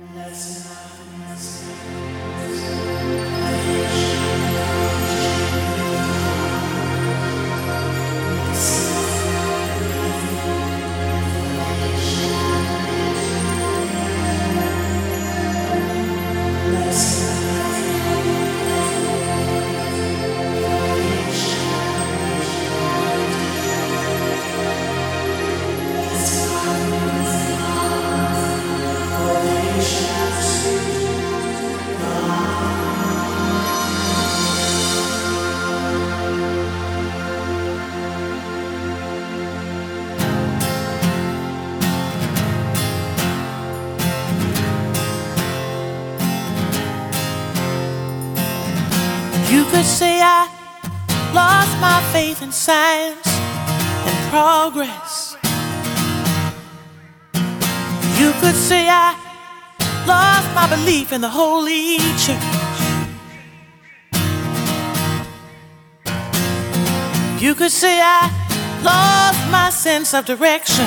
You could say I lost my faith in science and progress. You could say I lost my belief in the Holy Church. You could say I lost my sense of direction.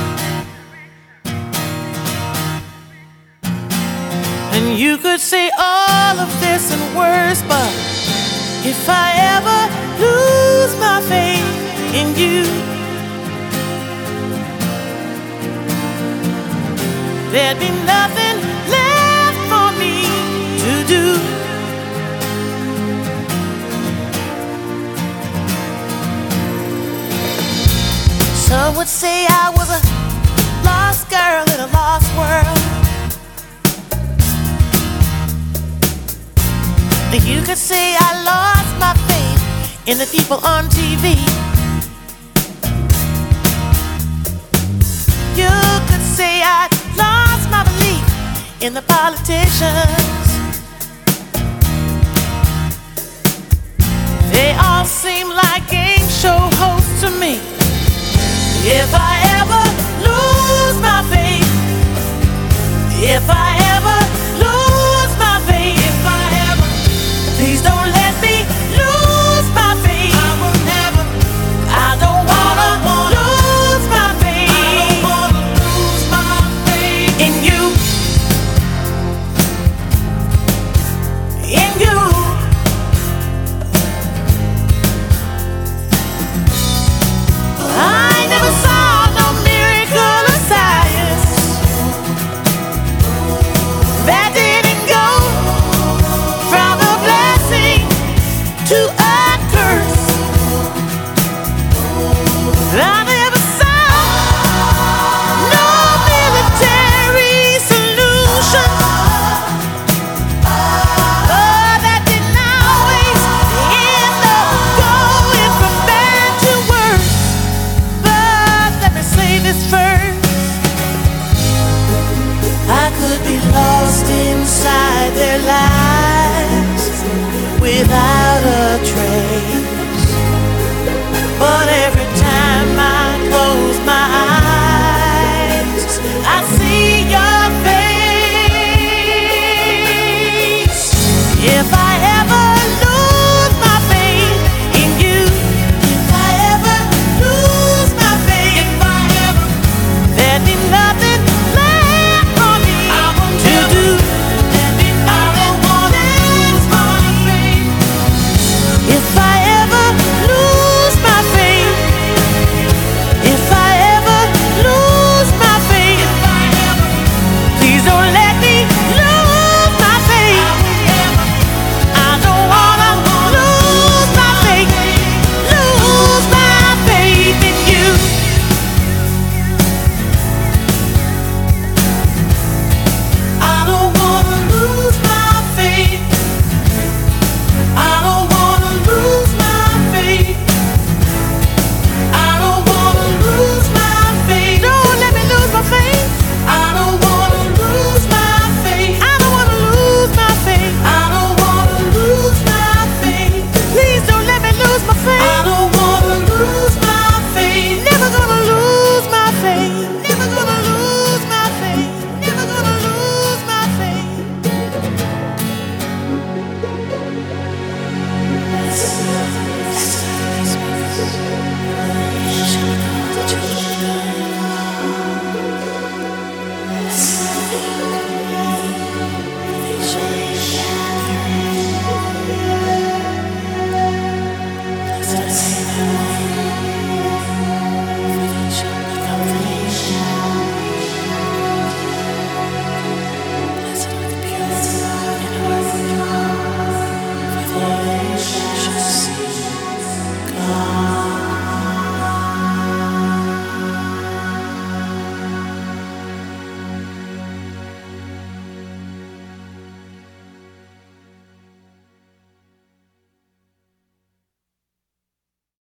And you could say all of this and worse, but if I ever lose my faith in you, there'd be nothing left for me to do. Some would say I was a lost girl in a lost world. You could say I lost my faith in the people on TV. You could say I lost my belief in the politicians. They all seem like game show hosts to me. If I ever lose my faith, if I ever lose my faith, if I ever, please don't let me lose my faith. I will never, I don't wanna lose my faith. I don't wanna lose my faith in you. In you. I never saw no miracle of science that didn't go from a blessing to a curse. I never saw no military solution that didn't always end up going from bad to worse. But let me say this first: I could be lost inside their lives without a trace.